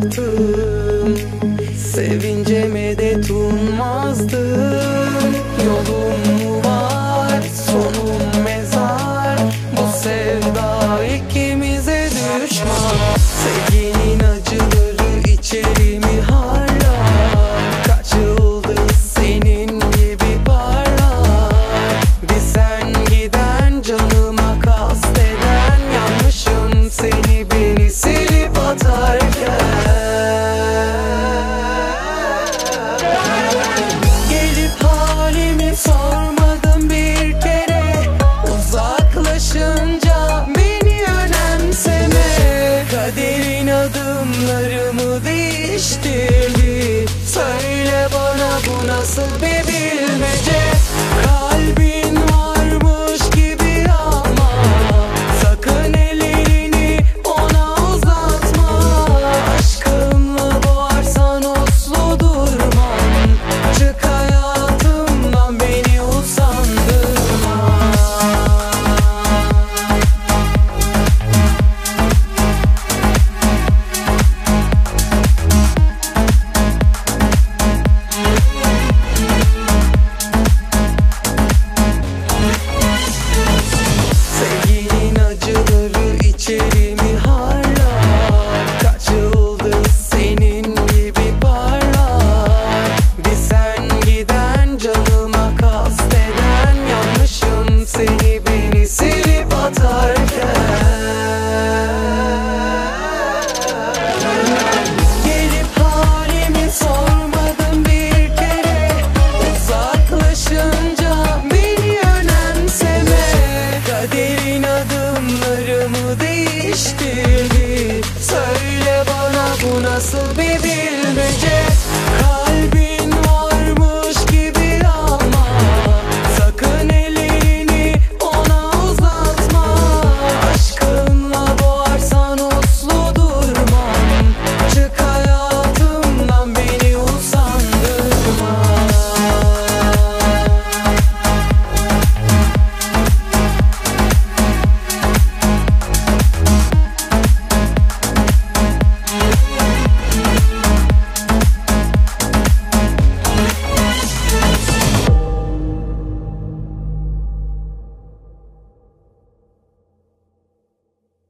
yaşadım, sevince medet ummazdım. Yolum mu var, sonum mezar, bu sevda ikimize düşman. Sevginin acıları içerimi harlar, kaç yıldız senin gibi parlar. Bir sen giden, canıma kasteden, yanlışım seni beni silip atarken. Gelip halimi sormadın bir kere, uzaklaşınca beni önemseme. Kaderin adımlarımı değiştirdi, söyle bana bu nasıl bir bilmece. Kalbin varmış gibi ama sakın ellerini ona uzatma. Aşkınla boğarsan uslu durmam, çık hayatımdan beni usandırma. Sevginin acıları içerimi harlar, kaç yıldız senin gibi parlar. Bir sen giden, canıma kasteden, yanlışım seni beni silip atarken. Gelip halimi sormadın bir kere, uzaklaşınca beni önemseme. Kaderin adımlarımı değiştirdi, söyle bana bu nasıl bir bilmece.